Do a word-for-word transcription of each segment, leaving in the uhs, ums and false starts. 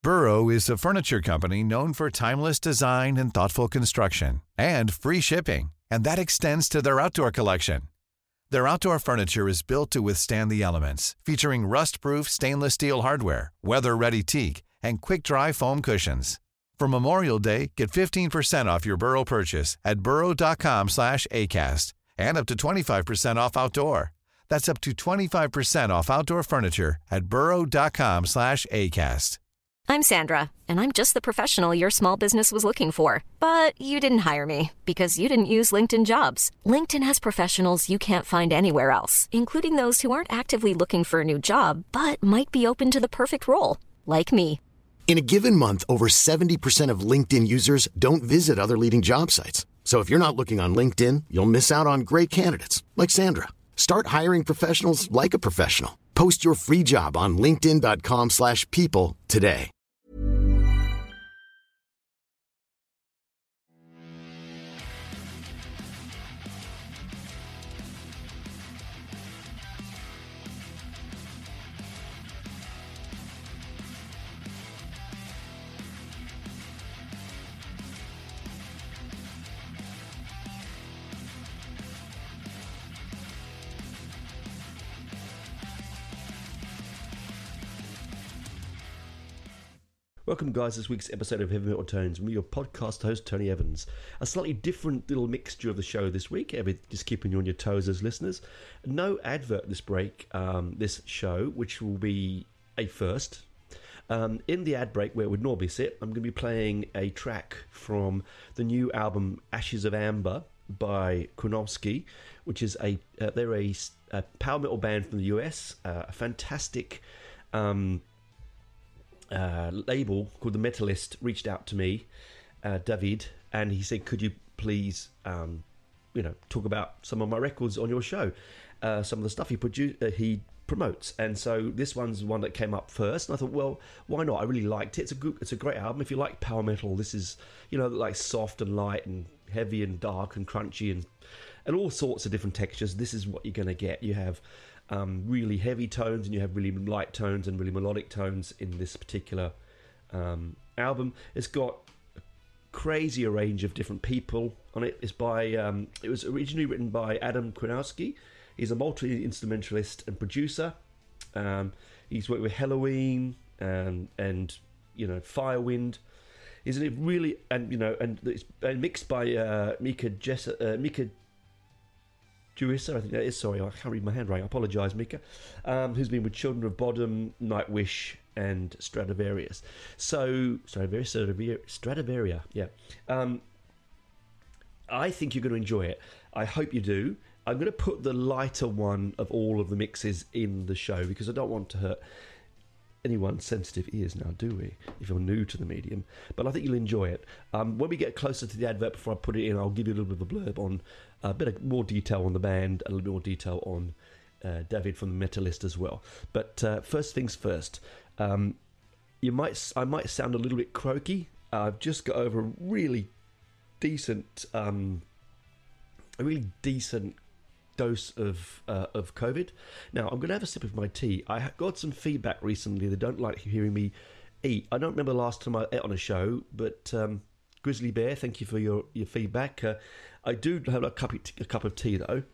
Burrow is a furniture company known for timeless design and thoughtful construction, and free shipping, and that extends to their outdoor collection. Their outdoor furniture is built to withstand the elements, featuring rust-proof stainless steel hardware, weather-ready teak, and quick-dry foam cushions. For Memorial Day, get fifteen percent off your Burrow purchase at burrow.com slash ACAST and up to twenty-five percent off outdoor. That's up to twenty-five percent off outdoor furniture at burrow.com slash ACAST. I'm Sandra, and I'm just the professional your small business was looking for. But you didn't hire me because you didn't use LinkedIn Jobs. LinkedIn has professionals you can't find anywhere else, including those who aren't actively looking for a new job, but might be open to the perfect role, like me. In a given month, over seventy percent of LinkedIn users don't visit other leading job sites. So if you're not looking on LinkedIn, you'll miss out on great candidates like Sandra. Start hiring professionals like a professional. Post your free job on linkedin.com slash people today. Welcome, guys, to this week's episode of Heavy Metal Tones. I'm your podcast host, Tony Evans. A slightly different little mixture of the show this week, just keeping you on your toes as listeners. No advert this break, um, this show, which will be a first. Um, in the ad break, where it would normally sit, I'm going to be playing a track from the new album Ashes of Amber by Kunowski, which is a uh, they're a, a power metal band from the U S, uh, a fantastic Um, Uh, label called The Metalist reached out to me, uh, David, and he said, could you please um, you know, talk about some of my records on your show, uh, some of the stuff he produ- uh, he promotes. And so this one's one that came up first, and I thought, well, why not? I really liked it. It's a good, it's a great album. If you like power metal, this is, you know, like soft and light and heavy and dark and crunchy and and all sorts of different textures. This is what you're going to get. You have Um, really heavy tones, and you have really light tones and really melodic tones in this particular um, album. It's got a crazy range of different people on it. It's by um, it was originally written by Adam Kunowski. He's a multi-instrumentalist and producer. Um, he's worked with Helloween and and you know Firewind. Isn't it really? And you know, and it's and mixed by uh, Mika Jess, uh, Mika. Jewissa, I think that is. Sorry, I can't read my handwriting. I apologise, Mika. Um, who's been with Children of Bodom, Nightwish, and Stradivarius. So, Stradivarius, Stradivarius, Stradivaria, yeah. Um, I think you're going to enjoy it. I hope you do. I'm going to put the lighter one of all of the mixes in the show because I don't want to hurt anyone's sensitive ears now, do we? If you're new to the medium. But I think you'll enjoy it. Um, when we get closer to the advert, before I put it in, I'll give you a little bit of a blurb on a bit of more detail on the band, a little bit more detail on uh, David from The Metalist as well. But uh, first things first, um, you might I might sound a little bit croaky. Uh, I've just got over a really decent, um, a really decent dose of uh, of COVID. Now I'm going to have a sip of my tea. I got some feedback recently. They don't like hearing me eat. I don't remember the last time I ate on a show, but um, Grizzly Bear, thank you for your your feedback. Uh, I do have a cup of tea, a cup of tea though.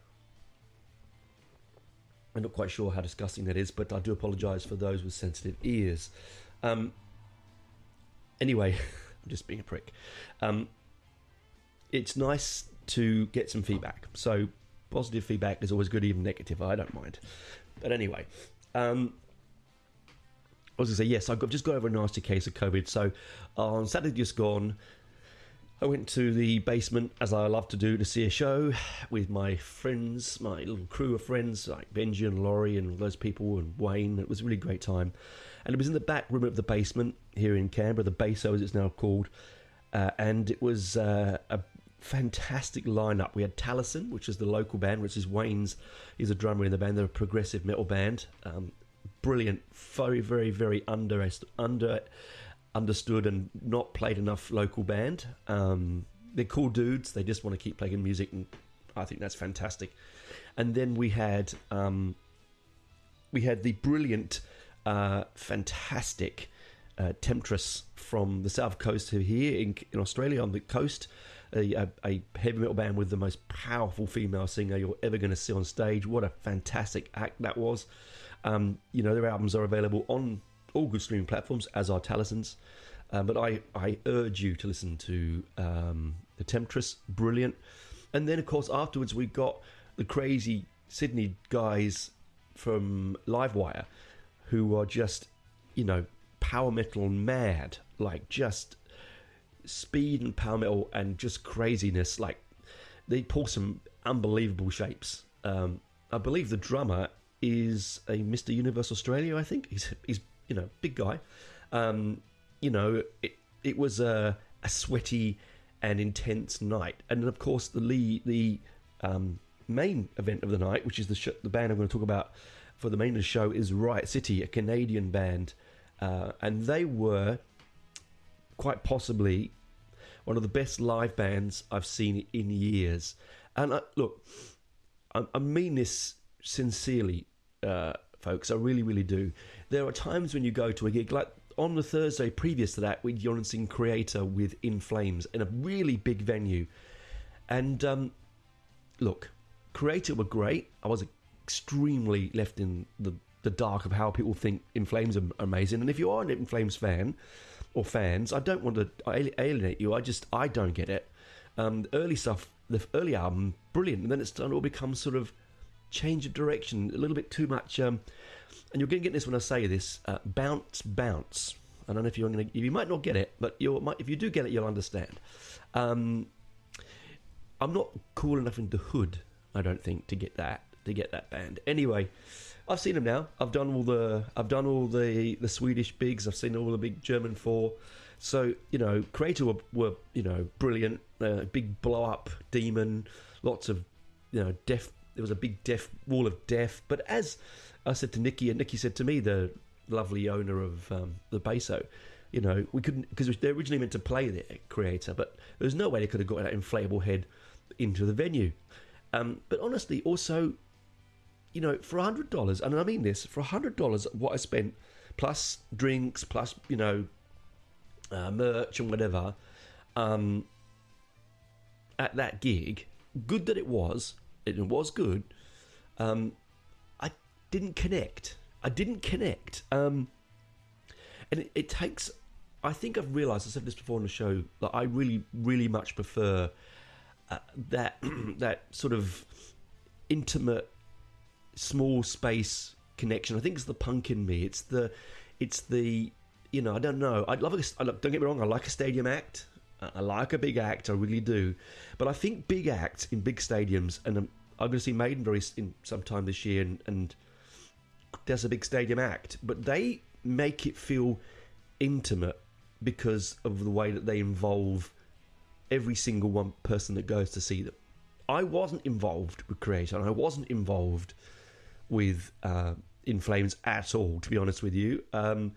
I'm not quite sure how disgusting that is, but I do apologise for those with sensitive ears. Um, anyway, I'm just being a prick. Um, it's nice to get some feedback. So positive feedback is always good, even negative. I don't mind. But anyway, um, I was going to say, yes, I've got, just got over a nasty case of COVID. So on Saturday just gone, I went to the basement, as I love to do, to see a show with my friends, my little crew of friends, like Benji and Laurie and those people, and Wayne. It was a really great time. And it was in the back room of the basement here in Canberra, the Baso as it's now called. Uh, and it was uh, a fantastic lineup. We had Taliesin, which is the local band, which is Wayne's. He's a drummer in the band. They're a progressive metal band. Um, brilliant, very, very, very under under understood and not played enough local band. Um, they're cool dudes. They just want to keep playing music, and I think that's fantastic. And then we had um, we had the brilliant, uh, fantastic uh, Temptress from the south coast of here in, in Australia on the coast. A, a, a heavy metal band with the most powerful female singer you're ever going to see on stage. What a fantastic act that was. Um, you know, their albums are available on all good streaming platforms, as are Talison's. Uh, but I, I urge you to listen to um, the Temptress. Brilliant. And then, of course, afterwards we got the crazy Sydney guys from Livewire, who are just, you know, power metal mad, like just speed and power metal and just craziness. Like, they pull some unbelievable shapes. Um, I believe the drummer is a Mister Universe Australia, I think. He's, he's you know, big guy. Um, you know, it, it was a, a sweaty and intense night. And, of course, the lead, the um, main event of the night, which is the, sh- the band I'm going to talk about for the main of the show, is Riot City, a Canadian band. Uh, and they were quite possibly one of the best live bands I've seen in years. And I, look, I, I mean this sincerely, uh, folks. I really, really do. There are times when you go to a gig, like on the Thursday previous to that, we'd gone and seen Creator with In Flames in a really big venue. And um, look, Creator were great. I was extremely left in the, the dark of how people think In Flames are amazing. And if you are an In Flames fan or fans, I don't want to alienate you. I just, I don't get it. Um, the early stuff, the early album, brilliant. And then it's starting to all become sort of change of direction, a little bit too much. Um, and you're going to get this when I say this, uh, bounce, bounce. I don't know if you're going to, you might not get it, but you'll, if you do get it, you'll understand. Um, I'm not cool enough in the hood, I don't think, to get that, to get that band. Anyway, I've seen them now. I've done all the, I've done all the, the Swedish bigs. I've seen all the big German four. So, you know, Creator were, were you know, brilliant. Uh, big blow up demon, lots of, you know, death. There was a big death wall of death. But as I said to Nikki, and Nikki said to me, the lovely owner of um, the Beso, you know, we couldn't, because they originally meant to play their Creator, but there was no way they could have got that inflatable head into the venue. Um, but honestly, also, you know, for one hundred dollars, and I mean this, for one hundred dollars, what I spent, plus drinks, plus, you know, uh, merch and whatever, um, at that gig, good that it was, it was good, um, I didn't connect. I didn't connect. Um, and it, it takes, I think I've realised, I said this before on the show, that I really, really much prefer uh, that that sort of intimate, small space connection. I think it's the punk in me. It's the, it's the, you know, I don't know. I love. A, I love, don't get me wrong. I like a stadium act. I like a big act. I really do. But I think big acts in big stadiums, and I'm, I'm going to see Maiden very in sometime this year, and, and there's a big stadium act, but they make it feel intimate because of the way that they involve every single one person that goes to see them. I wasn't involved with Creator, and I wasn't involved with uh, In Flames at all, to be honest with you. Um,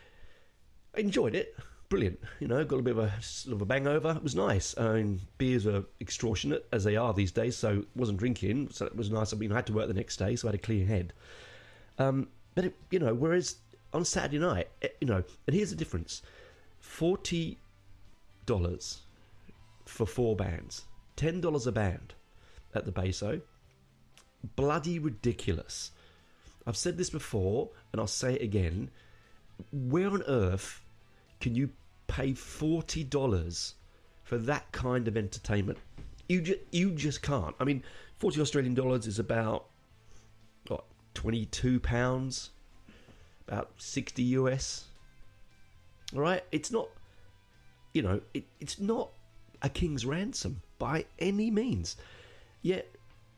I enjoyed it. Brilliant. You know, got a bit of a sort of a hangover. It was nice. I mean, beers are extortionate, as they are these days, so wasn't drinking, so it was nice. I mean, I had to work the next day, so I had a clear head. Um, but, it, you know, whereas on Saturday night, it, you know, and here's the difference. forty dollars for four bands. ten dollars a band at the Beso. Bloody ridiculous. I've said this before, and I'll say it again. Where on earth can you pay forty dollars for that kind of entertainment? You just, you just can't. I mean, forty Australian dollars is about, what, twenty-two pounds? About sixty U S. All right? It's not, you know, it, it's not a king's ransom by any means. Yet,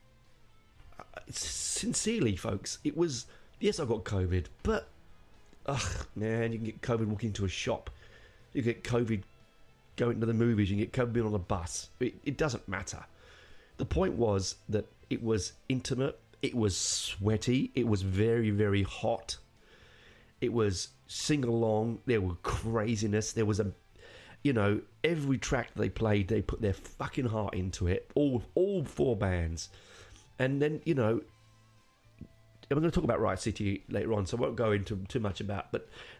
sincerely, folks, it was, yes, I got COVID, but ugh, man, you can get COVID walking into a shop. You get COVID going to the movies. You can get COVID being on a bus. It, it doesn't matter. The point was that it was intimate. It was sweaty. It was very, very hot. It was sing-along. There was craziness. There was a, you know, every track they played, they put their fucking heart into it. All, all four bands. And then, you know, I'm going to talk about Riot City later on, so I won't go into too much about, but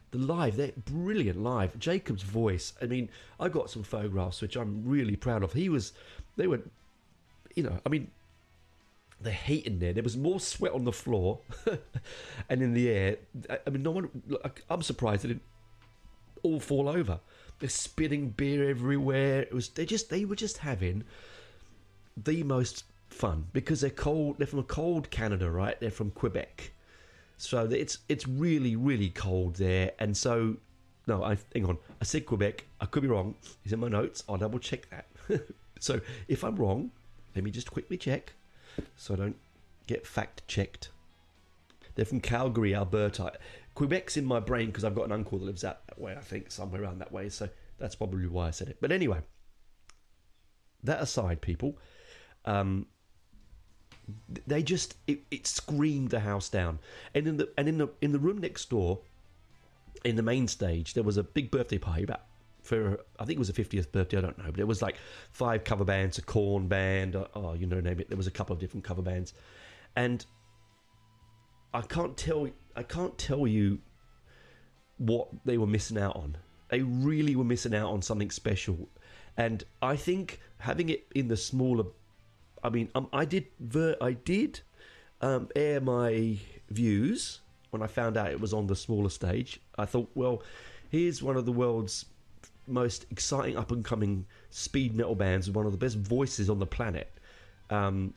the live, they're brilliant live. Jacob's voice, I mean, I got some photographs which I'm really proud of. He was, they were, you know, I mean, the heat in there. There was more sweat on the floor and in the air. I mean, no one. I'm surprised they didn't all fall over. They're spitting beer everywhere. It was. They just. They were just having the most fun because they're cold. They're from a cold Canada, right? They're from Quebec, so it's it's really really cold there. And so, no, I hang on. I said Quebec. I could be wrong. It's in my notes. I'll double check that. So if I'm wrong, let me just quickly check, so I don't get fact-checked. They're from Calgary, Alberta. Quebec's in my brain because I've got an uncle that lives out that way, I think, somewhere around that way, so that's probably why I said it. But anyway, that aside, people, um, they just, it, it screamed the house down. And in the and in the in the room next door, in the main stage, there was a big birthday party about for, I think it was a fiftieth birthday, I don't know, but it was like five cover bands, a Korn band, oh, you know, name it. There was a couple of different cover bands, and I can't tell, I can't tell you what they were missing out on. They really were missing out on something special, and I think having it in the smaller, I mean, um, I did, ver- I did um, air my views when I found out it was on the smaller stage. I thought, well, here's one of the world's most exciting up and coming speed metal bands with one of the best voices on the planet, um,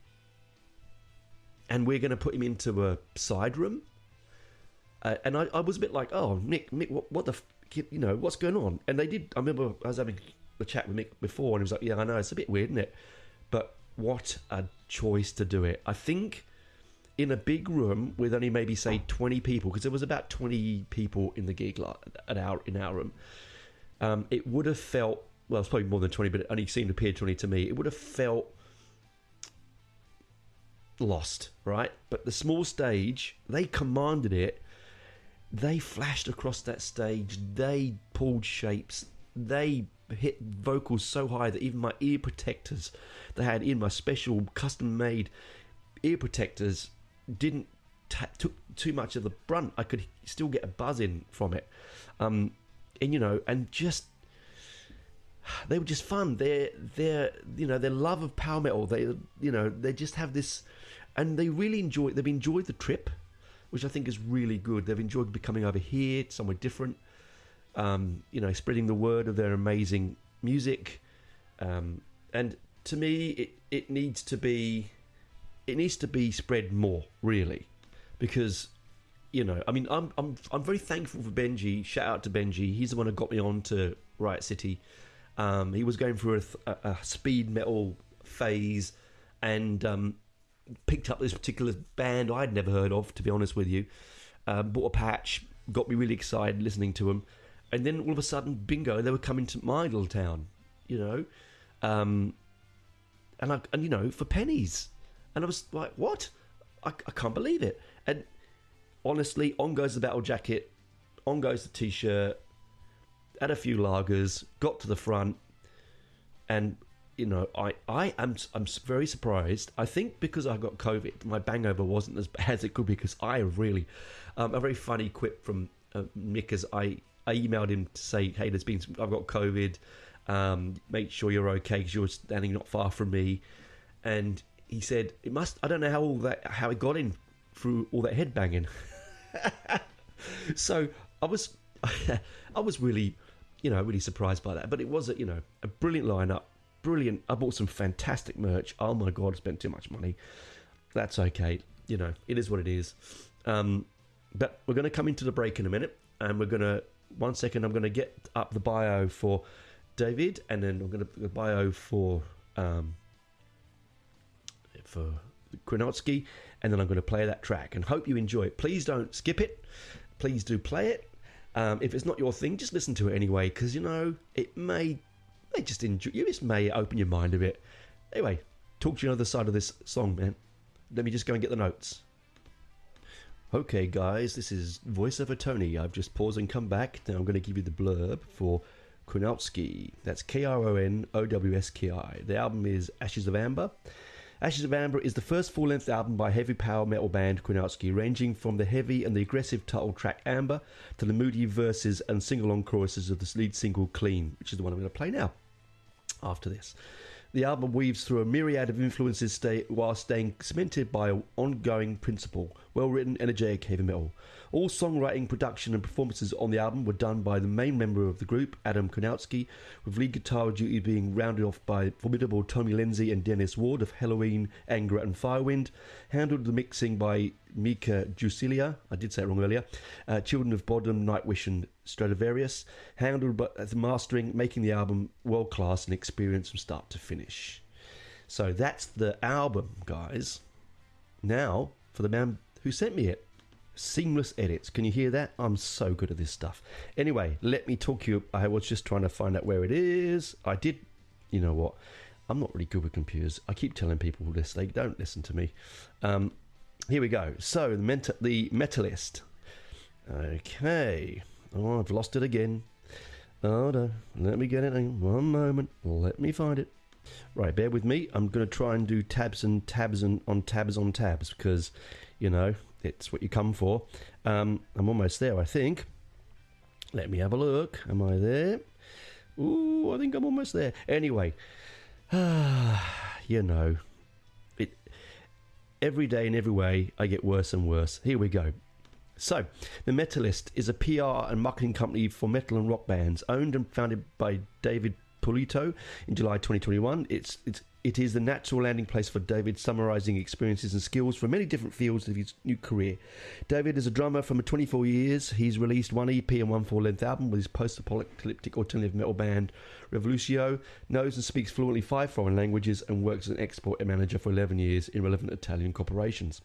and we're going to put him into a side room, uh, and I, I was a bit like, oh, Mick, Mick, what, what the, f-? you know, what's going on? And they did. I remember I was having a chat with Mick before, and he was like, yeah, I know it's a bit weird, isn't it? But what a choice to do it. I think in a big room with only maybe say twenty people, because there was about twenty people in the gig at our in our room. Um, it would have felt, well, it's probably more than twenty, but it only seemed to appear twenty to me. It would have felt lost, right? But the small stage, they commanded it. They flashed across that stage. They pulled shapes. They hit vocals so high that even my ear protectors they had in, my special custom-made ear protectors, didn't t- took too much of the brunt. I could still get a buzz in from it. Um, And you know, and just they were just fun. They're they're you know, their love of power metal. They you know they just have this, and they really enjoy. They've enjoyed the trip, which I think is really good. They've enjoyed becoming over here, somewhere different. Um, you know, spreading the word of their amazing music. Um, and to me, it it needs to be it needs to be spread more, really, because. You know, I mean, I'm I'm I'm very thankful for Benji. Shout out to Benji. He's the one who got me on to Riot City. Um, he was going through a, a, a speed metal phase, and um, picked up this particular band I'd never heard of, to be honest with you. Um, bought a patch, got me really excited listening to them, and then all of a sudden, bingo, they were coming to my little town. You know, um, and I and you know for pennies, and I was like, what? I, I can't believe it. And honestly, on goes the battle jacket, on goes the t-shirt, had a few lagers, got to the front, and you know, I, I am I'm very surprised. I think because I got COVID, my hangover wasn't as bad as it could be, because I really, um, a very funny quip from uh, Mick as I, I emailed him to say, hey, there's been some, I've got COVID, um, make sure you're okay because you're standing not far from me, and he said it must. I don't know how all that how it got in through all that head banging. So I was, I was really, you know, really surprised by that. But it was a, you know, a brilliant lineup, brilliant. I bought some fantastic merch. Oh my god, I spent too much money. That's okay. You know, it is what it is. Um, but we're going to come into the break in a minute, and we're going to one second. I'm going to get up the bio for David, and then I'm going to the bio for um, for Krenowski. And then I'm going to play that track and hope you enjoy it. Please don't skip it. Please do play it. Um, if it's not your thing, just listen to it anyway, because, you know, it may, may just enjoy, you just may open your mind a bit. Anyway, talk to you on the other side of this song, man. Let me just go and get the notes. Okay, guys, this is VoiceOver Tony. I've just paused and come back. Now I'm going to give you the blurb for Krenowski. That's K R O N O W S K I. The album is Ashes of Amber. Ashes of Amber is the first full-length album by heavy power metal band Kwiatkowski, ranging from the heavy and the aggressive title track Amber to the moody verses and sing-along choruses of the lead single Clean, which is the one I'm going to play now after this. The album weaves through a myriad of influences stay, while staying cemented by an ongoing principle, well-written, energetic heavy metal. All songwriting, production and performances on the album were done by the main member of the group, Adam Kwiatkowski, with lead guitar duty being rounded off by formidable Tony Lindsay and Dennis Ward of Helloween, Anger and Firewind. Handled the mixing by Mika Jusilia, I did say it wrong earlier, uh, Children of Bodom, Nightwish and Stradivarius. Handled by the mastering, making the album world-class and experience from start to finish. So that's the album, guys. Now, for the man who sent me it. Seamless edits. Can you hear that? I'm so good at this stuff. Anyway, let me talk you. I was just trying to find out where it is. I did. You know what? I'm not really good with computers. I keep telling people this. They don't listen to me. Um, here we go. So, the, menta- the Metalist. Okay. Oh, I've lost it again. Oh, no. Let me get it in one moment. Let me find it. Right, bear with me. I'm going to try and do tabs and tabs and on tabs on tabs because, you know, it's what you come for. Um, I'm almost there, I think. Let me have a look. Am I there? Ooh, I think I'm almost there. Anyway, you know, it. Every day in every way, I get worse and worse. Here we go. So, The Metalist is a P R and marketing company for metal and rock bands, owned and founded by David Polito in July twenty twenty-one. It's it's it is the natural landing place for David, summarising experiences and skills from many different fields of his new career. David is a drummer from twenty-four years. He's released one E P and one full-length album with his post-apocalyptic alternative metal band Revolutio, knows and speaks fluently five foreign languages, and works as an export manager for eleven years in relevant Italian corporations.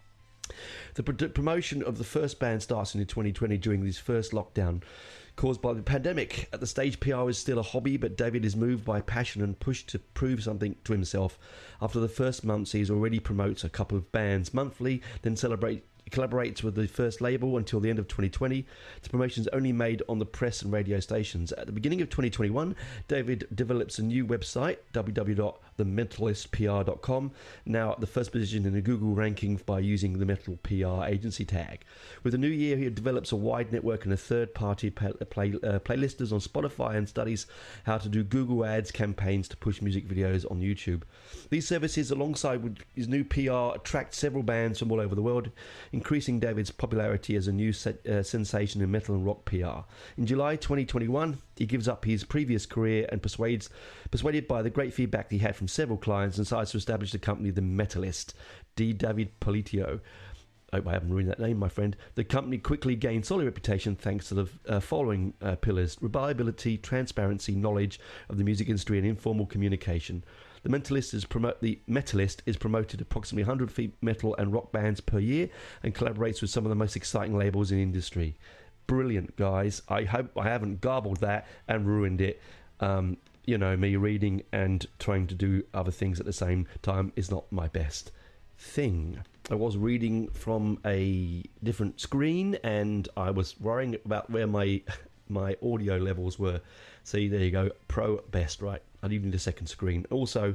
The pro- promotion of the first band starts in twenty twenty during this first lockdown caused by the pandemic. At the stage, P R is still a hobby, but David is moved by passion and pushed to prove something to himself. After the first months, he already promotes a couple of bands monthly, then celebrate collaborates with the first label until the end of twenty twenty. The promotion is only made on the press and radio stations. At the beginning of twenty twenty-one, David develops a new website, w w w dot the metalist p r dot com, now at the first position in the Google rankings by using the Metal P R agency tag. With the new year, he develops a wide network and a third-party play, play, uh, playlisters on Spotify and studies how to do Google Ads campaigns to push music videos on YouTube. These services, alongside with his new P R, attract several bands from all over the world, increasing David's popularity as a new set, uh, sensation in metal and rock P R. In July twenty twenty-one, he gives up his previous career and persuades, persuaded by the great feedback he had from several clients, and decides to establish the company The Metalist. D. David Polito. I hope I haven't ruined that name, my friend. The company quickly gained solid reputation thanks to the uh, following uh, pillars: reliability, transparency, knowledge of the music industry, and informal communication. The Metalist is promote the Metalist is promoted approximately one hundred feet metal and rock bands per year, and collaborates with some of the most exciting labels in the industry. Brilliant, guys! I hope I haven't garbled that and ruined it. Um, you know, me reading and trying to do other things at the same time is not my best thing. I was reading from a different screen, and I was worrying about where my my audio levels were. See, there you go, pro best, right? I do need a second screen. Also,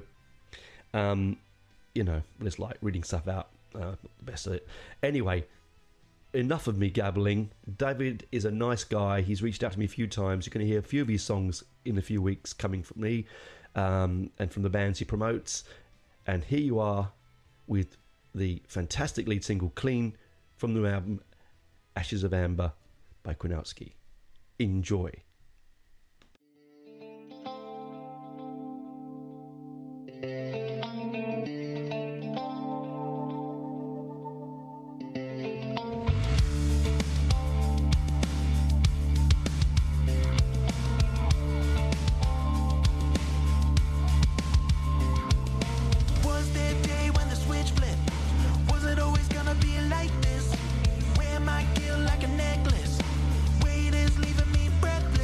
um, you know, it's like reading stuff out, uh, not the best of it. Anyway, enough of me gabbling. David is a nice guy. He's reached out to me a few times. You're going to hear a few of his songs in a few weeks coming from me, um, and from the bands he promotes. And here you are with the fantastic lead single Clean from the album Ashes of Amber by Kwiatkowski. Enjoy. Like a necklace, weight is leaving me breathless.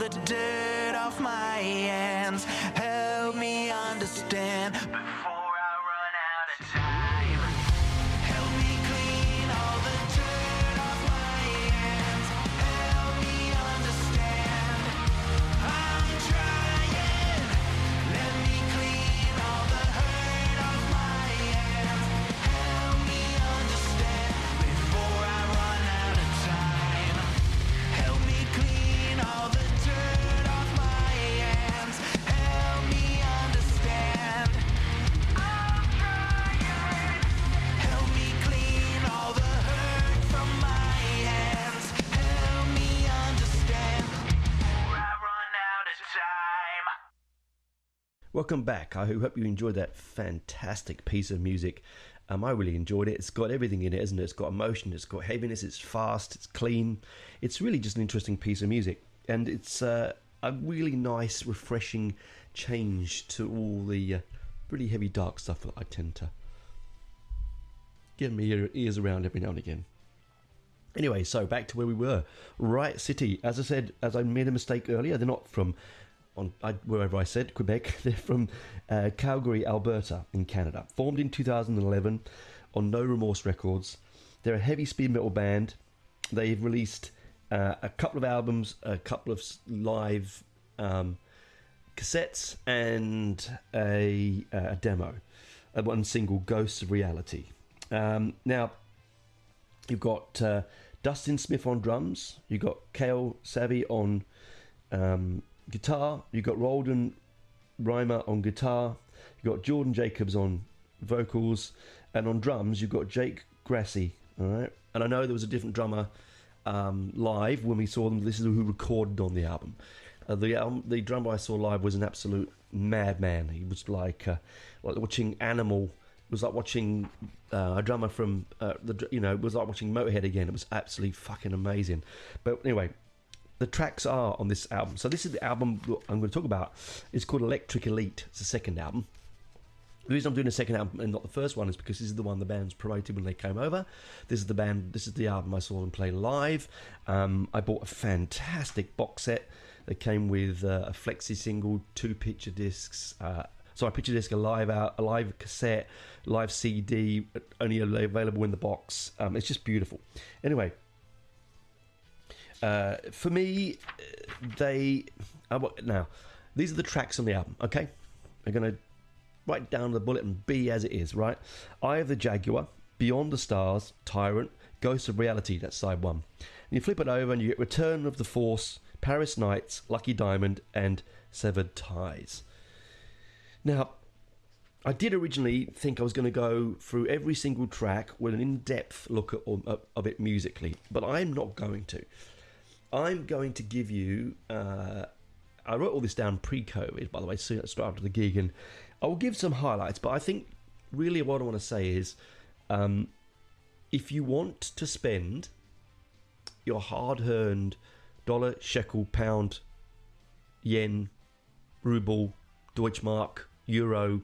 the dirt off my hands. Help me understand before I run out of time. Help me clean all the dirt off my hands. Help me understand. I'm trying. Let me clean all the hurt off my hands. Help me understand before I run out of time. Help me clean all the dirt off my hands. Help me understand. I'm trying. Help me clean all the hurt from my hands. Help me understand before I run out of time. Welcome back. I hope you enjoyed that fantastic piece of music. Um, I really enjoyed it. It's got everything in it, isn't it? It's got emotion, it's got heaviness, it's fast, it's clean. It's really just an interesting piece of music. And it's uh, a really nice, refreshing change to all the uh, pretty heavy, dark stuff that I tend to get my ear- ears around every now and again. Anyway, so back to where we were. Riot City. As I said, as I made a mistake earlier, they're not from on I, wherever I said Quebec. They're from uh, Calgary, Alberta, in Canada. Formed in two thousand eleven on No Remorse Records. They're a heavy speed metal band. They've released uh, a couple of albums, a couple of s- live um, cassettes, and a, uh, a demo. Uh, one single, Ghosts of Reality. Um, now, you've got uh, Dustin Smith on drums. You've got Kale Savvy on um, guitar. You've got Roldan Reimer on guitar. You've got Jordan Jacobs on vocals. And on drums, you've got Jake Grassi. All right. And I know there was a different drummer um, live when we saw them. This is who recorded on the album. Uh, the album, the drummer I saw live was an absolute madman. He was like uh, like watching Animal. It was like watching uh, a drummer from uh, the you know it was like watching Motorhead again. It was absolutely fucking amazing. But anyway, the tracks are on this album. So this is the album I'm going to talk about. It's called Electric Elite. It's the second album. The reason I'm doing the second album and not the first one is because this is the one the band's promoted when they came over. This is the band. This is the album I saw them play live. Um, I bought a fantastic box set that came with uh, a flexi single, two picture discs. Uh, sorry, picture disc, a live out, a live cassette, live C D, only available in the box. Um, it's just beautiful. Anyway, uh, for me, they uh, now these are the tracks on the album. Okay, I'm gonna write down the bullet and be as it is, right? Eye of the Jaguar, Beyond the Stars, Tyrant, Ghosts of Reality, that's side one. And you flip it over and you get Return of the Force, Paris Nights, Lucky Diamond, and Severed Ties. Now, I did originally think I was going to go through every single track with an in-depth look at, of, of it musically, but I'm not going to. I'm going to give you... Uh, I wrote all this down pre-COVID, by the way, soon straight after the gig, and I will give some highlights, but I think really what I want to say is um, if you want to spend your hard-earned dollar, shekel, pound, yen, ruble, Deutschmark, euro,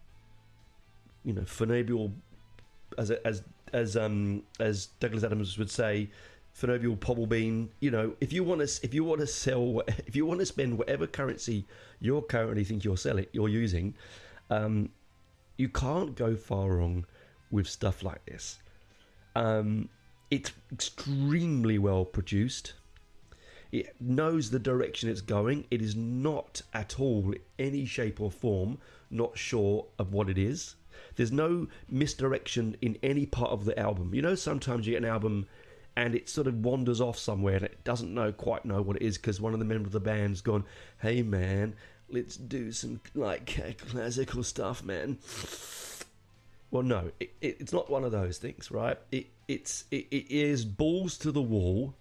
you know, Fernabule, as as as um as Douglas Adams would say, Fernabule Pobblebean. You know, if you want to if you want to sell, if you want to spend whatever currency you're currently think you're selling, you're using, um, you can't go far wrong with stuff like this. Um, it's extremely well produced. It knows the direction it's going. It is not at all, in any shape or form, not sure of what it is. There's no misdirection in any part of the album. You know, sometimes you get an album and it sort of wanders off somewhere and it doesn't know quite know what it is because one of the members of the band's gone, hey man, let's do some like classical stuff, man. Well, no, it, it, it's not one of those things, right? It it's it, it is balls to the wall.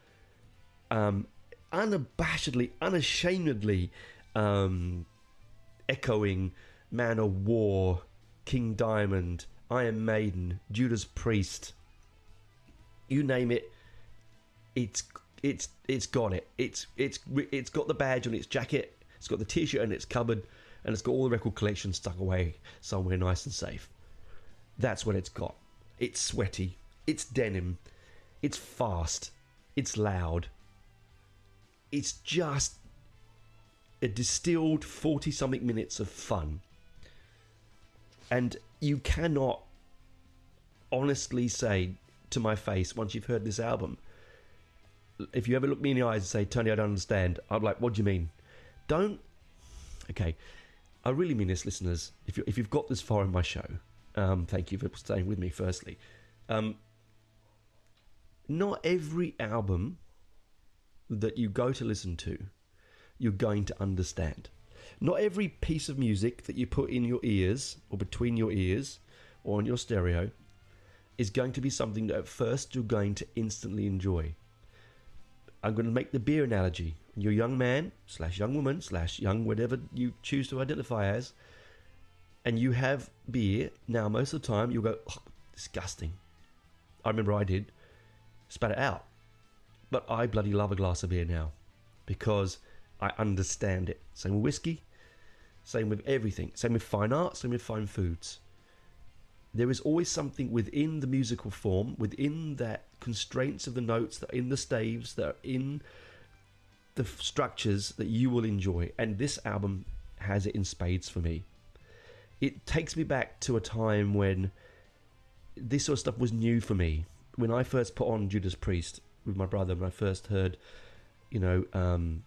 Um, unabashedly, unashamedly um, echoing Man of War, King Diamond, Iron Maiden, Judas Priest, you name it, it's it's it's got it. It's it's it's got the badge on its jacket, it's got the T-shirt in its cupboard, and it's got all the record collection stuck away somewhere nice and safe. That's what it's got. It's sweaty, it's denim, it's fast, it's loud. It's just a distilled forty-something minutes of fun. And you cannot honestly say to my face, once you've heard this album, if you ever look me in the eyes and say, Tony, I don't understand, I'm like, what do you mean? Don't... Okay, I really mean this, listeners. If, you, if you've got this far in my show, um, thank you for staying with me, firstly. Um, not every album that you go to listen to, you're going to understand. Not every piece of music that you put in your ears, or between your ears, or on your stereo, is going to be something that at first you're going to instantly enjoy. I'm going to make the beer analogy. You're a young man, slash young woman, slash young whatever you choose to identify as, and you have beer. Now, most of the time, you'll go, oh, disgusting. I remember I did. Spat it out. But I bloody love a glass of beer now, because I understand it. Same with whiskey, same with everything. Same with fine art, same with fine foods. There is always something within the musical form, within that constraints of the notes, that are in the staves, that are in the structures, that you will enjoy. And this album has it in spades for me. It takes me back to a time when this sort of stuff was new for me. When I first put on Judas Priest with my brother, when I first heard, you know, um,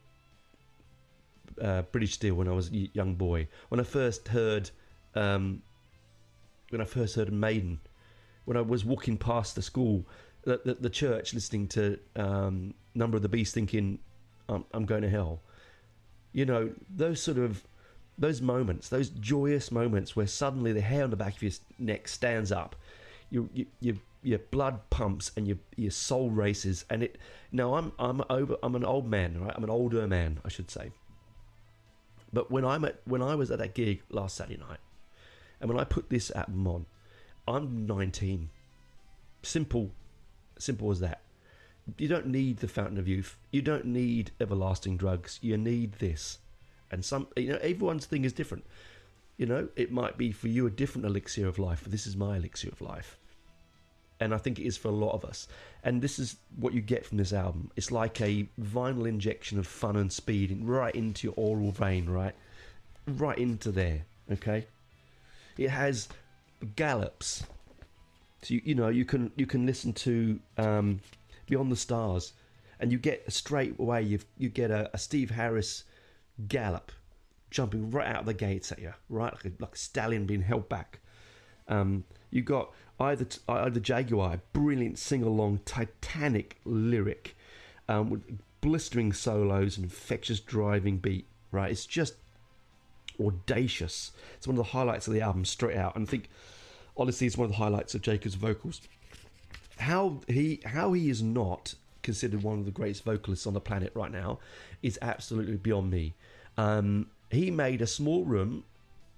uh, British Steel when I was a young boy. When I first heard... Um, when I first heard Maiden, when I was walking past the school, the, the, the church, listening to um, Number of the Beast, thinking, I'm, I'm going to hell. You know, those sort of, those moments, those joyous moments where suddenly the hair on the back of your neck stands up, you, you, you, your blood pumps and your your soul races. And it, now I'm I'm over, I'm an old man, right? I'm an older man, I should say. But when I'm at when I was at that gig last Saturday night, and when I put this album on, I'm nineteen. Simple, simple as that. You don't need the Fountain of Youth. You don't need Everlasting Drugs. You need this. And some, you know, everyone's thing is different. You know, it might be for you a different elixir of life, but this is my elixir of life. And I think it is for a lot of us. And this is what you get from this album. It's like a vinyl injection of fun and speed right into your oral vein, right? Right into there, okay? It has gallops, so you, you know you can you can listen to um, Beyond the Stars, and you get straight away you you get a, a Steve Harris gallop jumping right out of the gates at you, right, like a, like a stallion being held back. Um, you got either either Jaguar, brilliant sing along, titanic lyric um, with blistering solos and infectious driving beat. Right, it's just audacious. It's one of the highlights of the album straight out, and I think honestly it's one of the highlights of Jacob's vocals. How he how he is not considered one of the greatest vocalists on the planet right now is absolutely beyond me. Um, he made a small room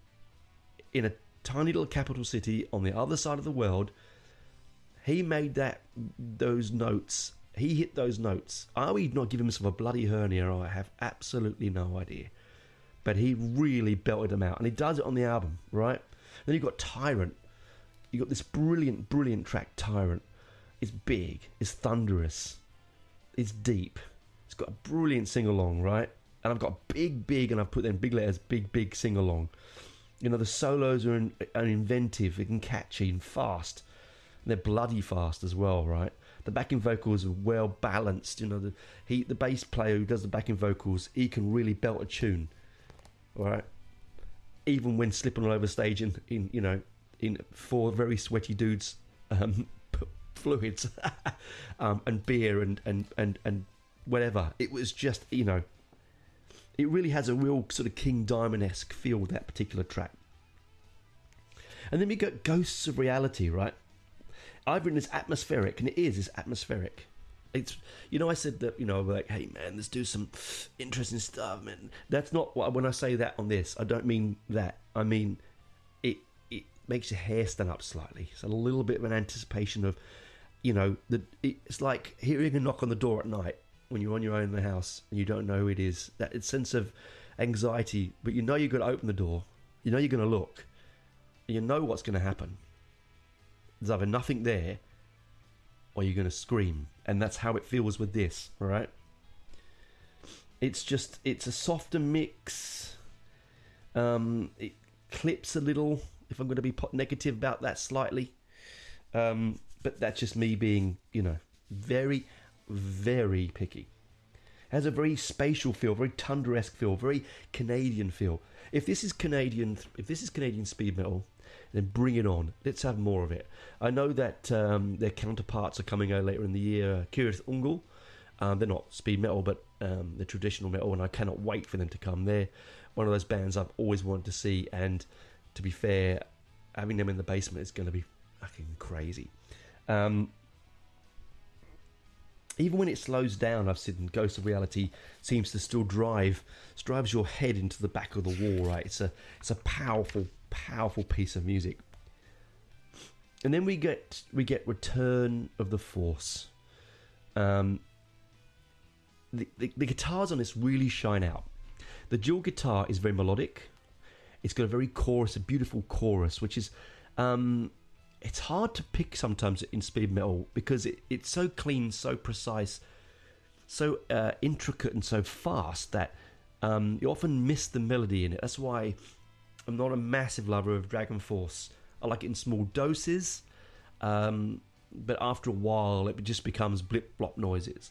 in a tiny little capital city on the other side of the world. He made that those notes. He hit those notes. Are we not giving himself a bloody hernia? I have absolutely no idea. But he really belted them out. And he does it on the album, right? Then you've got Tyrant. You've got this brilliant, brilliant track, Tyrant. It's big. It's thunderous. It's deep. It's got a brilliant sing-along, right? And I've got big, big, and I've put them big letters, big, big sing-along. You know, the solos are, in, are inventive and catchy and fast. And they're bloody fast as well, right? The backing vocals are well balanced. You know, the, he, the bass player who does the backing vocals, he can really belt a tune. All right, even when slipping all over stage in, in you know, in four very sweaty dudes, um, fluids, um, and beer and, and, and, and whatever. It was just, you know, it really has a real sort of King Diamond-esque feel, that particular track. And then we got Ghosts of Reality, right? I've written it's atmospheric, and it is, it's atmospheric. It's, you know, I said that, you know, like, hey man, let's do some interesting stuff, man. That's not what, when I say that on this, I don't mean that. I mean, it it makes your hair stand up slightly. It's a little bit of an anticipation of, you know, the, it's like hearing a knock on the door at night when you're on your own in the house and you don't know who it is. That sense of anxiety, but you know you're going to open the door. You know you're going to look. And you know what's going to happen. There's either nothing there, or you're going to scream. And that's how it feels with this, all right? it's just it's a softer mix. Um, it clips a little. If I'm going to be negative about that slightly, um, but that's just me being, you know, very, very picky. It has a very spatial feel, very tundra-esque feel, very Canadian feel. If this is Canadian, if this is Canadian speed metal, then bring it on. Let's have more of it. I know that um, their counterparts are coming out later in the year. Cirith Ungol, um, they're not speed metal, but um, they're traditional metal, and I cannot wait for them to come. They're one of those bands I've always wanted to see, and to be fair, having them in the basement is going to be fucking crazy. Um, even when it slows down, I've seen Ghost of Reality seems to still drive, drives your head into the back of the wall. Right, it's a it's a powerful, powerful piece of music. And then we get we get Return of the Force. Um, the, the the guitars on this really shine out. The dual guitar is very melodic. It's got a very chorus, a beautiful chorus, which is, um, it's hard to pick sometimes in speed metal because it, it's so clean, so precise, so uh, intricate and so fast that um, you often miss the melody in it. That's why I'm not a massive lover of Dragon Force. I like it in small doses, um, but after a while it just becomes blip-blop noises.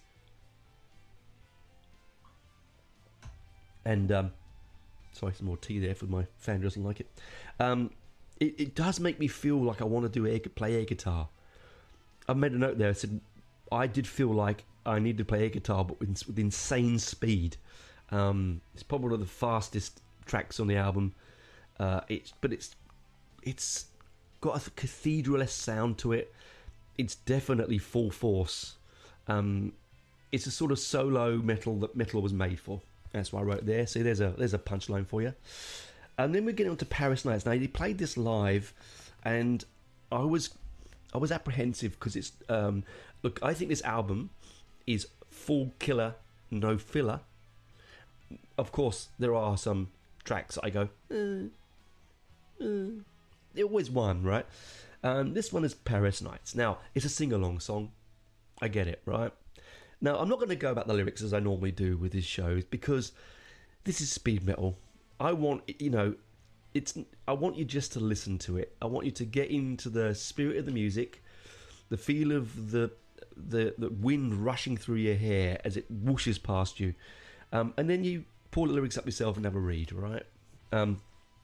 And... Um, Sorry, some more tea there for my fan doesn't like it. Um, it. It does make me feel like I want to do air, play air guitar. I've made a note there. I said I did feel like I needed to play air guitar, but with, with insane speed. Um, it's probably one of the fastest tracks on the album. Uh, it's but it's it's got a cathedral-esque sound to it. It's definitely full force. Um, it's a sort of solo metal that metal was made for. That's why I wrote there. See, there's a there's a punchline for you. And then we get on to Paris Nights. Now, he played this live, and I was I was apprehensive because it's um, look. I think this album is full killer, no filler. Of course, there are some tracks I go. Uh, uh, there always one, right? Um, this one is Paris Nights. Now, it's a sing-along song. I get it, right? Now, I'm not going to go about the lyrics as I normally do with these shows because this is speed metal. I want, you know, it's. I want you just to listen to it. I want you to get into the spirit of the music, the feel of the the, the wind rushing through your hair as it whooshes past you, um, and then you pull the lyrics up yourself and have a read, right? Um,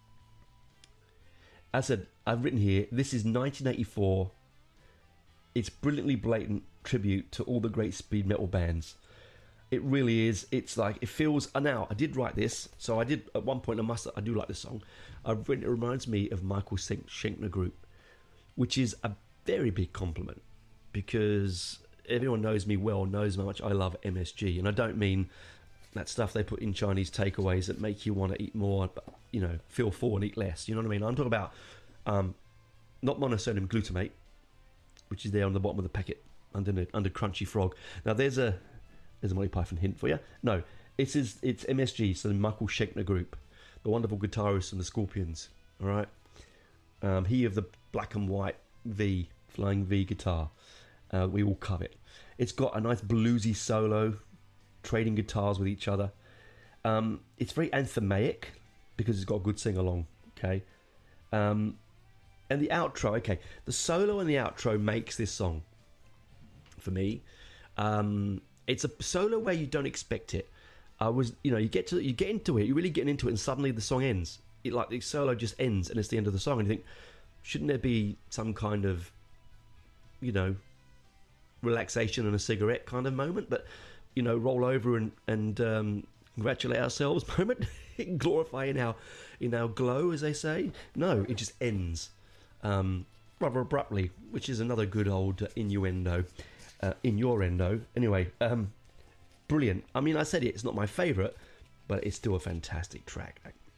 as I said, I've written here, this is nineteen eighty-four. It's brilliantly blatant tribute to all the great speed metal bands. It really is. It's like, it feels... Now, I did write this, so I did, at one point, I must, I do like this song. I've written, it reminds me of Michael Schenkner Group, which is a very big compliment, because everyone knows me well, knows how much I love M S G, and I don't mean that stuff they put in Chinese takeaways that make you want to eat more, but, you know, feel full and eat less. You know what I mean? I'm talking about um, not monosodium glutamate, which is there on the bottom of the packet under under Crunchy Frog. Now there's a there's a Monty Python hint for you. No, it's it's, it's M S G, so the Michael Schenkner Group, the wonderful guitarist from the Scorpions. All right, um, he of the black and white V flying V guitar. Uh, we all covet. It's got a nice bluesy solo, trading guitars with each other. Um, it's very anthemaic because it's got a good sing along. Okay. Um, And the outro, okay, the solo and the outro makes this song for me. Um, it's a solo where you don't expect it. I was, you know, you get to you get into it, you're really getting into it, and suddenly the song ends. It like the solo just ends, and it's the end of the song. And you think, shouldn't there be some kind of, you know, relaxation and a cigarette kind of moment? But, you know, roll over and and um, congratulate ourselves moment, glorify in our in our glow, as they say. No, it just ends. Um, rather abruptly, which is another good old innuendo, uh, innuendo. Anyway, um, brilliant. I mean, I said it, it's not my favourite, but it's still a fantastic track.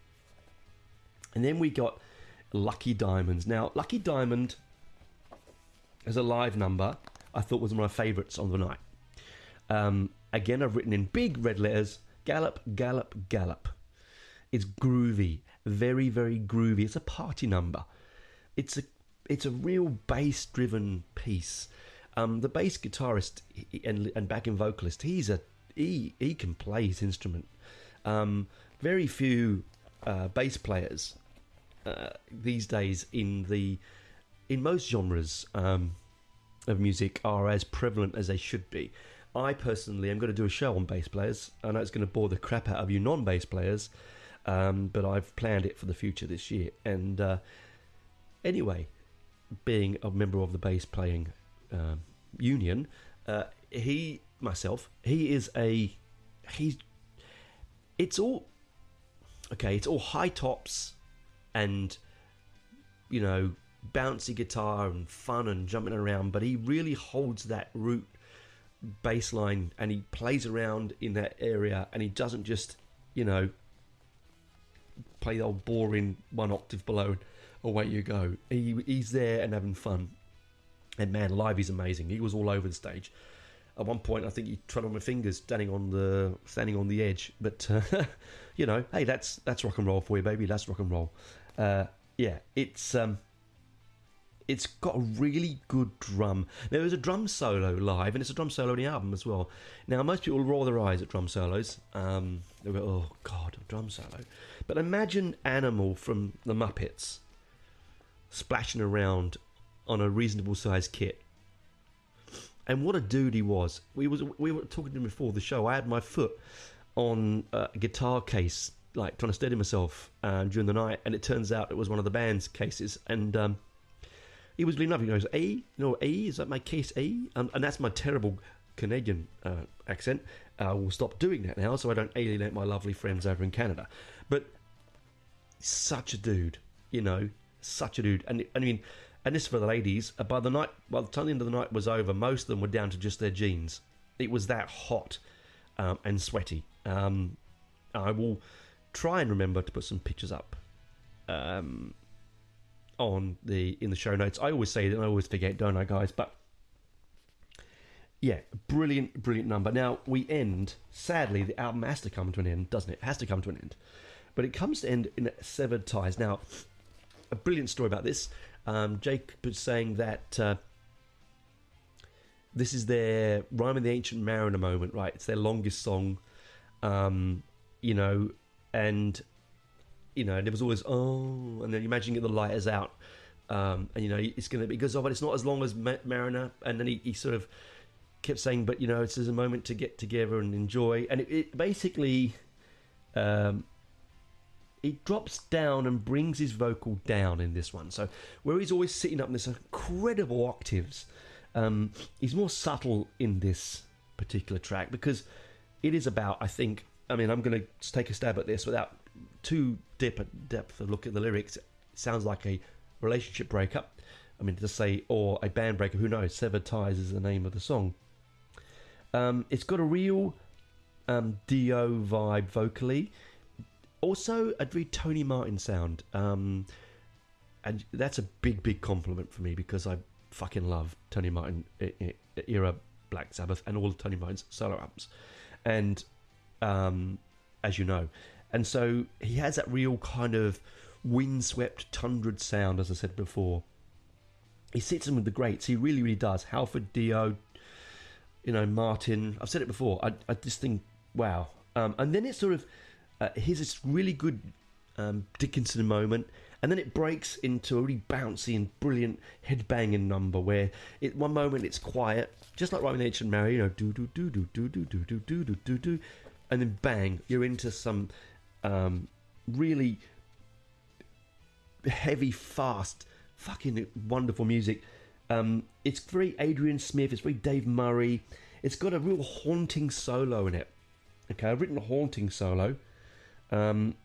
And then we got Lucky Diamonds. Now, Lucky Diamond, as a live number, I thought was one of my favourites on the night. Um, again, I've written in big red letters, Gallop, Gallop, Gallop. It's groovy, very, very groovy. It's a party number. It's a it's a real bass-driven piece. Um, the bass guitarist and and backing vocalist, he's a he he can play his instrument. Um, very few uh, bass players uh, these days in the in most genres um, of music are as prevalent as they should be. I personally am going to do a show on bass players. I know it's going to bore the crap out of you non-bass players, um, but I've planned it for the future this year. And uh, anyway, being a member of the bass playing uh, union, uh, he myself he is a he's it's all okay. It's all high tops and, you know, bouncy guitar and fun and jumping around, but he really holds that root bass line and he plays around in that area, and he doesn't just, you know, play the old boring one octave below and away you go. He, he's there and having fun. And man, live he's amazing. He was all over the stage. At one point, I think he tried on my fingers, standing on the standing on the edge. But uh, you know, hey, that's that's rock and roll for you, baby. That's rock and roll. Uh, yeah, it's um, it's got a really good drum. There was a drum solo live, and it's a drum solo in the album as well. Now, most people roll their eyes at drum solos. Um, they go, "Oh God, a drum solo!" But imagine Animal from the Muppets splashing around on a reasonable sized kit. And what a dude he was. We was we were talking to him before the show. I had my foot on a guitar case, like trying to steady myself um, during the night, and it turns out it was one of the band's cases. And um, he was really lovely. He goes, "A, you know, A, is that my case A?" Um, and that's my terrible Canadian uh, accent. I will stop doing that now, so I don't alienate my lovely friends over in Canada. But such a dude, you know, such a dude. And I mean. And this for the ladies, uh, by the night, by the time the end of the night was over, most of them were down to just their jeans. It was that hot um, and sweaty. Um, I will try and remember to put some pictures up um, on the in the show notes. I always say that, and I always forget, don't I, guys? But yeah, brilliant, brilliant number. Now we end. Sadly, the album has to come to an end, doesn't it? It has to come to an end, but it comes to end in Severed Ties. Now, a brilliant story about this. Um, Jake was saying that uh, this is their Rime of the Ancient Mariner moment, right? It's their longest song, um, you know, and, you know, there was always, oh, and then you imagine the light is out, um, and, you know, it's going to be, because, oh, but it's not as long as Ma- Mariner, and then he, he sort of kept saying, but, you know, it's, it's a moment to get together and enjoy, and it, it basically... Um, he drops down and brings his vocal down in this one. So where he's always sitting up in this incredible octaves, um, he's more subtle in this particular track, because it is about, I think, I mean, I'm going to take a stab at this without too deep a depth of look at the lyrics. It sounds like a relationship breakup. I mean, to say, or a band breakup, who knows? Severed Ties is the name of the song. Um, it's got a real um, Dio vibe vocally. Also, a very Tony Martin sound, um, and that's a big, big compliment for me, because I fucking love Tony Martin era Black Sabbath and all of Tony Martin's solo albums, and um, as you know, and so he has that real kind of windswept, tundrad sound, as I said before. He sits in with the greats. He really, really does. Halford, Dio, you know, Martin. I've said it before. I, I just think, wow. Um, and then it sort of. Uh, here's this really good um, Dickinson moment, and then it breaks into a really bouncy and brilliant headbanging number where at one moment it's quiet, just like Rime of the Ancient Mariner, you know, do do do do do do do do do do do do, and then bang, you're into some um, really heavy, fast, fucking wonderful music. Um, it's very Adrian Smith, it's very Dave Murray. It's got a real haunting solo in it. Okay, I've written a haunting solo. Um,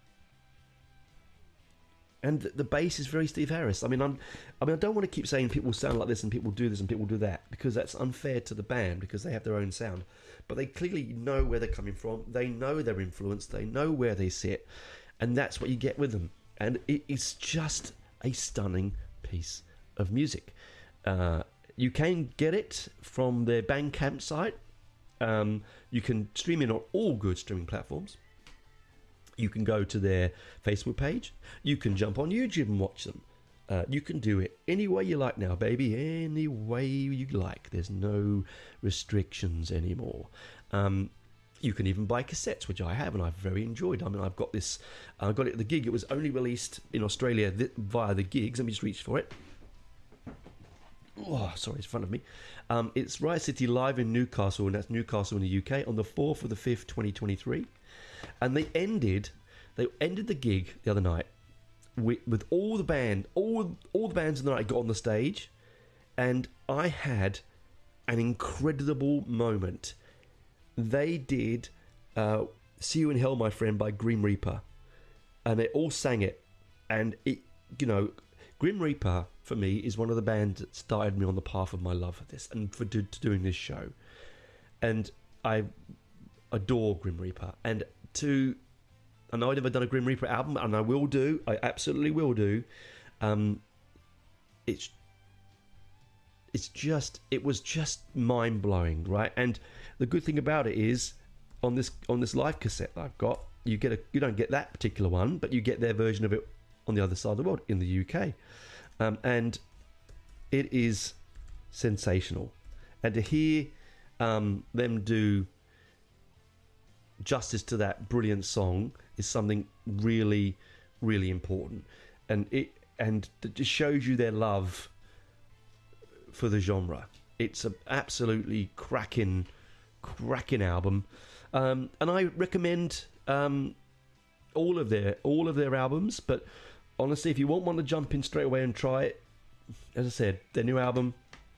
and the bass is very Steve Harris. I mean, I'm, I mean, I don't want to keep saying people sound like this and people do this and people do that, because that's unfair to the band, because they have their own sound. But they clearly know where they're coming from. They know their influence. They know where they sit, and that's what you get with them. And it is just a stunning piece of music. Uh, you can get it from their Bandcamp site. Um, you can stream it on all good streaming platforms. You can go to their Facebook page. You can jump on YouTube and watch them. Uh, you can do it any way you like now, baby. Any way you like. There's no restrictions anymore. Um, you can even buy cassettes, which I have and I've very enjoyed. I mean, I've got this, I got it at the gig. It was only released in Australia th- via the gigs. Let me just reach for it. Oh, sorry, it's in front of me. Um, it's Riot City live in Newcastle, and that's Newcastle in the U K, on the fourth of the fifth, twenty twenty-three. And they ended, they ended the gig the other night with, with all the band, all all the bands in the night got on the stage, and I had an incredible moment. They did uh, "See You in Hell, My Friend" by Grim Reaper, and they all sang it. And it, you know, Grim Reaper for me is one of the bands that started me on the path of my love for this and for do, to doing this show. And I adore Grim Reaper. And to, I know I've never done a Grim Reaper album, and I will do. I absolutely will do. Um, it's, it's just, it was just mind blowing, right? And the good thing about it is, on this on this live cassette that I've got, you get a you don't get that particular one, but you get their version of it on the other side of the world in the U K, um, and it is sensational. And to hear um, them do justice to that brilliant song is something really, really important, and it and it just shows you their love for the genre. It's an absolutely cracking, cracking album, um, and I recommend um, all of their all of their albums. But honestly, if you want one to jump in straight away and try it, as I said, their new album,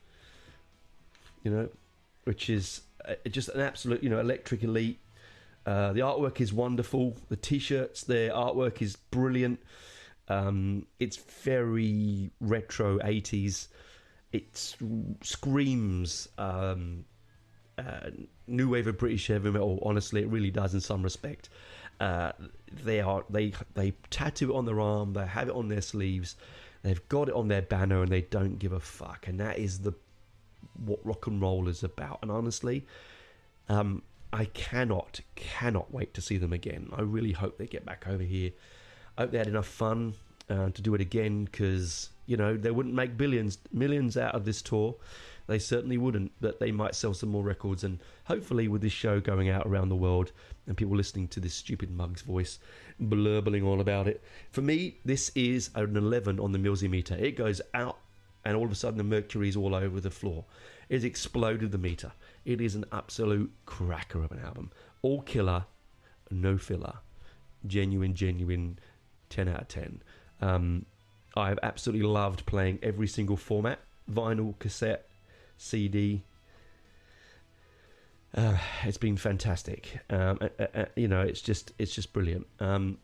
you know, which is uh, just an absolute, you know, Electric Elite. Uh, the artwork is wonderful. The T-shirts, their artwork is brilliant. Um, it's very retro eighties. It screams um, uh, new wave of British heavy metal. Honestly, it really does in some respect. Uh, they are they they tattoo it on their arm. They have it on their sleeves. They've got it on their banner, and they don't give a fuck. And that is the what rock and roll is about. And honestly, um, I cannot cannot wait to see them again. I really hope they get back over here. I hope they had enough fun uh, to do it again, because, you know, they wouldn't make billions, millions out of this tour. They certainly wouldn't, but they might sell some more records. And hopefully with this show going out around the world and people listening to this stupid mug's voice blurbling on about it, for me, this is an eleven on the Millsy meter. It goes out and all of a sudden the mercury is all over the floor. It's exploded the meter. It is an absolute cracker of an album. All killer, no filler. Genuine, genuine, ten out of ten. Um, I've absolutely loved playing every single format. Vinyl, cassette, C D. Uh, it's been fantastic. Um, uh, uh, you know, it's just it's just brilliant. Um,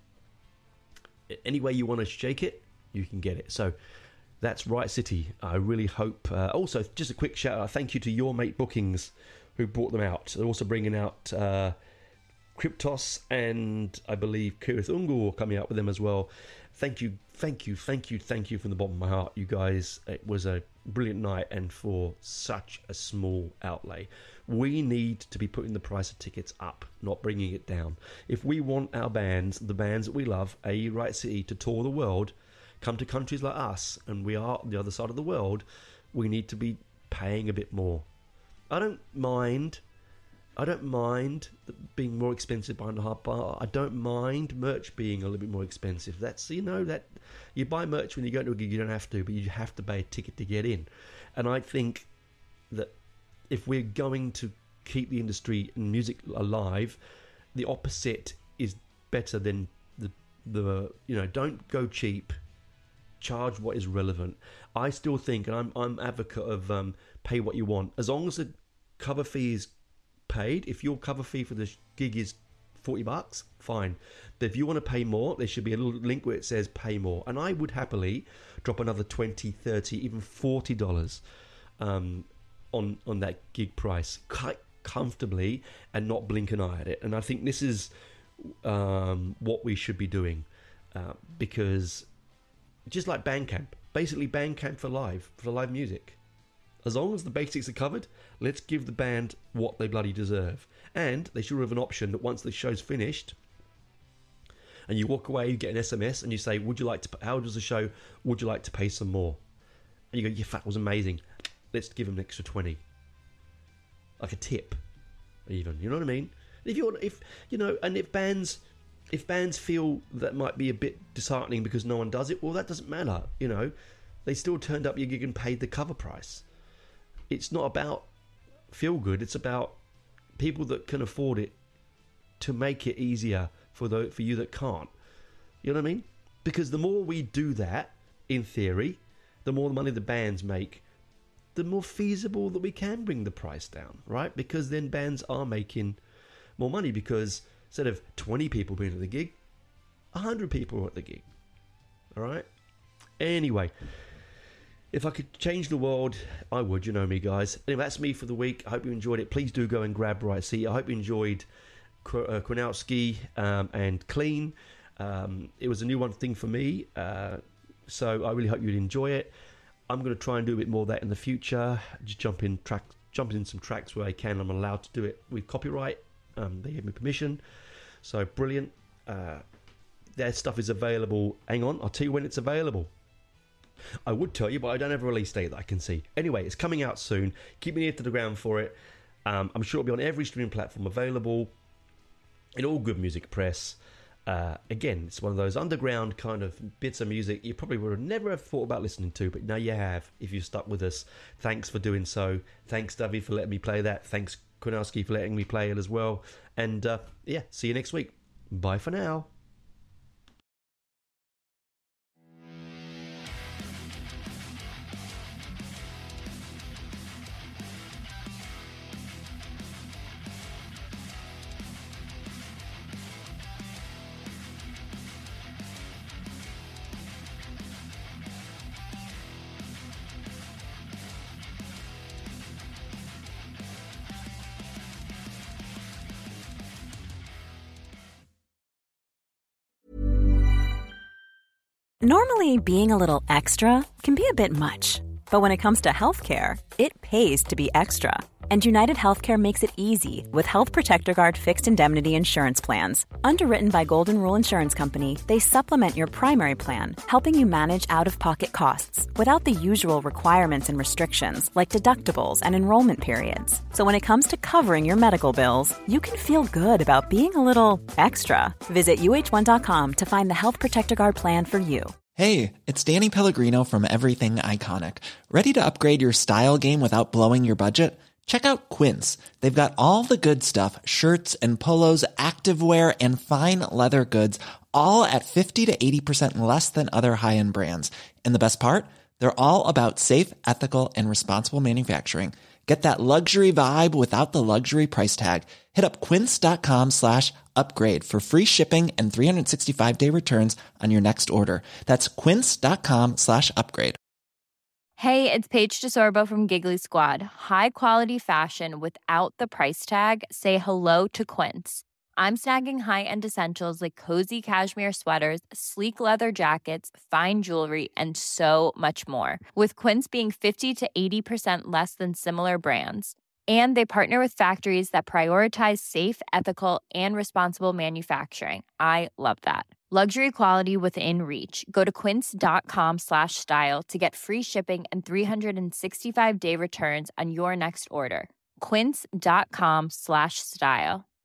any way you want to shake it, you can get it. So that's Riot City. I really hope. Uh, also, just a quick shout out. Thank you to Your Mate Bookings, who brought them out. They're also bringing out uh, Kryptos and I believe Kirith Ungol coming out with them as well. Thank you, thank you, thank you, thank you from the bottom of my heart, you guys. It was a brilliant night, and for such a small outlay. We need to be putting the price of tickets up, not bringing it down. If we want our bands, the bands that we love, that is. Riot City, to tour the world, come to countries like us, and we are on the other side of the world, we need to be paying a bit more. I don't mind... I don't mind being more expensive behind the hard bar. I don't mind merch being a little bit more expensive. That's, you know, that you buy merch when you go to a gig, you don't have to, but you have to buy a ticket to get in. And I think that if we're going to keep the industry and music alive, the opposite is better than the, the you know, don't go cheap. Charge what is relevant. I still think, and I'm I'm advocate of um, pay what you want. As long as the cover fee is paid. If your cover fee for the gig is forty bucks, fine. But if you want to pay more, there should be a little link where it says pay more. And I would happily drop another twenty, thirty, even forty dollars um, on, on that gig price quite comfortably and not blink an eye at it. And I think this is um, what we should be doing uh, because just like Bandcamp, basically Bandcamp for live, for live music. As long as the basics are covered, let's give the band what they bloody deserve. And they should have an option that once the show's finished, and you walk away, you get an S M S, and you say, "Would you like to? How does the show? Would you like to pay some more?" And you go, "Yeah, that was amazing. Let's give them an extra twenty, like a tip, even. You know what I mean? If you want, if you know, and if bands, if bands feel that might be a bit disheartening because no one does it, well, that doesn't matter. You know, they still turned up your gig and paid the cover price. It's not about feel good. It's about people that can afford it to make it easier for the for you that can't. You know what I mean? Because the more we do that, in theory, the more money the bands make, the more feasible that we can bring the price down, right? Because then bands are making more money, because instead of twenty people being at the gig, one hundred people are at the gig. All right? Anyway, if I could change the world, I would. You know me, guys. Anyway, that's me for the week. I hope you enjoyed it. Please do go and grab Right Seat. I hope you enjoyed uh, Kronowski um, and Clean. Um, it was a new one thing for me, uh, so I really hope you'd enjoy it. I'm going to try and do a bit more of that in the future. Just jump in track, jumping in some tracks where I can. I'm allowed to do it with copyright. Um, they gave me permission, so brilliant. Uh, their stuff is available. Hang on, I'll tell you when it's available. I would tell you, but I don't have a release date that I can see. Anyway, it's coming out soon. Keep me ear to the ground for it. Um, I'm sure it'll be on every streaming platform available, in all good music press. Uh, again, it's one of those underground kind of bits of music you probably would have never have thought about listening to, but now you have if you've stuck with us. Thanks for doing so. Thanks, David, for letting me play that. Thanks, Kronowski, for letting me play it as well. And uh, yeah, see you next week. Bye for now. Normally, being a little extra can be a bit much, but when it comes to healthcare, it pays to be extra. And United Healthcare makes it easy with Health Protector Guard fixed indemnity insurance plans. Underwritten by Golden Rule Insurance Company, they supplement your primary plan, helping you manage out-of-pocket costs without the usual requirements and restrictions like deductibles and enrollment periods. So when it comes to covering your medical bills, you can feel good about being a little extra. Visit U H one dot com to find the Health Protector Guard plan for you. Hey, it's Danny Pellegrino from Everything Iconic. Ready to upgrade your style game without blowing your budget? Check out Quince. They've got all the good stuff, shirts and polos, activewear, and fine leather goods, all at fifty to eighty percent less than other high-end brands. And the best part? They're all about safe, ethical, and responsible manufacturing. Get that luxury vibe without the luxury price tag. Hit up quince.com slash upgrade for free shipping and three sixty-five day returns on your next order. That's quince.com slash upgrade. Hey, it's Paige DeSorbo from Giggly Squad. High quality fashion without the price tag. Say hello to Quince. I'm snagging high-end essentials like cozy cashmere sweaters, sleek leather jackets, fine jewelry, and so much more. With Quince being fifty to eighty percent less than similar brands. And they partner with factories that prioritize safe, ethical, and responsible manufacturing. I love that. Luxury quality within reach. Go to quince.com slash style to get free shipping and three sixty-five day returns on your next order. Quince.com slash style.